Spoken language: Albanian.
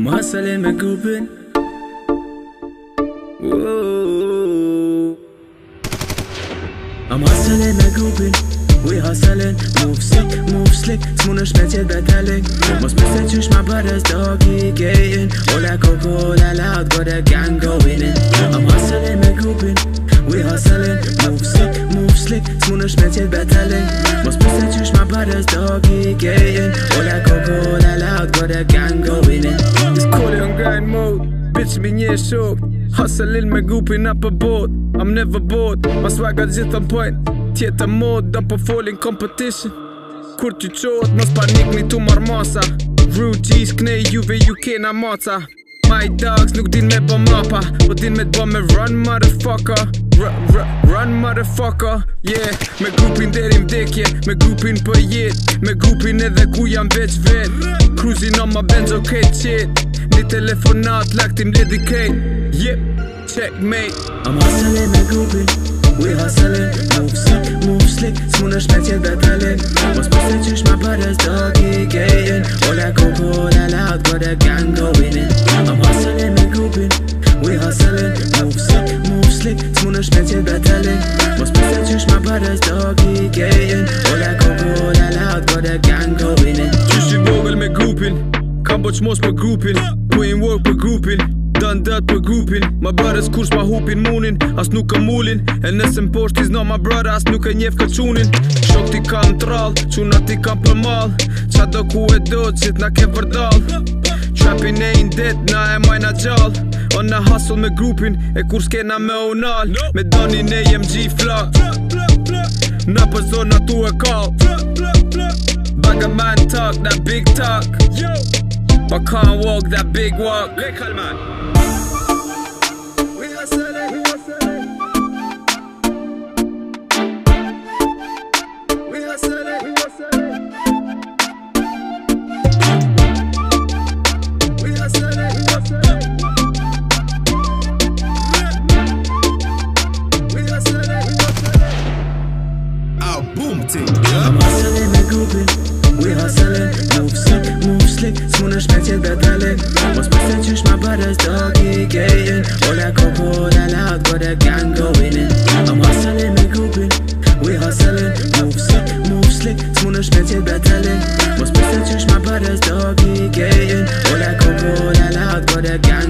I'm hustling and grouping. Whoa. I'm hustling and grouping. We hustling, move sick, move slick. Smoner specie betaling. Mos myśleć już ma brothers doggy gating. All that cocoa, that loud, got a gang going in. I'm hustling and grouping. We hustling, move sick, move slick. Smoner specie betaling. Mos myśleć już ma brothers doggy gating. All that cocoa, that loud, got a gang going in. It's Cody on grind mode, bitch me nie shook. Hustling med grouping up a boat. I'm never bored, my swagger just on point. Tjetter mod up a falling competition. Kur ty qot, mos panik ni tu marmasa. Rude G's knej juve UK na maca. My dogs nuk din me bë mapa, po din me t'bë me run motherfucker. Run motherfucker, yeah. Me grupin deri m'dekje, me grupin për jet. Me grupin edhe ku jam veç vet. Cruising on my Benz, okay shit. Ni telefonat, laktim dedicate. Yep, checkmate. I'm hustling and grouping. We hustling, move sick, move slick. Smoner specie betaling. Mos myśleć już ma brothers doggy gating. All that cocoa, that loud, got a gang going in. I'm hustling and grouping. We hustling, move sick, move slick. Smoner specie betaling. Mos myśleć już ma brothers doggy gating. All that cocoa, that loud, got a gang going in. Qysh I vogël me grupin, kam boq mos për grupin. Put in work për grupin, done that për grupin. My brothers kush ma hupin munin, as nuk e mulin. E nëse m'poshti zna my brother, as nuk e njef ka qunin. Shok ti kam t'rall, quna ti kam për mal. Qa do ku e do qit na ke përdall. Trapping ain't dead, na e majna gjall. On na hustle me grupin, e kur s'kena me unal. Me donin AMG flak, na për zona tu e kall. Bag a man talk, that big talk. I can't walk that big walk. Lekker man. We hustling, we hustling. We hustling, we hustling. We hustling, we hustling. We hustling, we hustling. Our boom team. I'm hustling and grouping. We hustling, move sick, move slick. Smoner specie betaling. Mos myśleć już ma brothers doggy gating. All that cocoa, that loud, got a gang going in. I'm hustling and grouping. We hustling, move sick, move slick. Smoner specie betaling. Mos myśleć już ma brothers doggy gating. All that cocoa, that loud, got a gang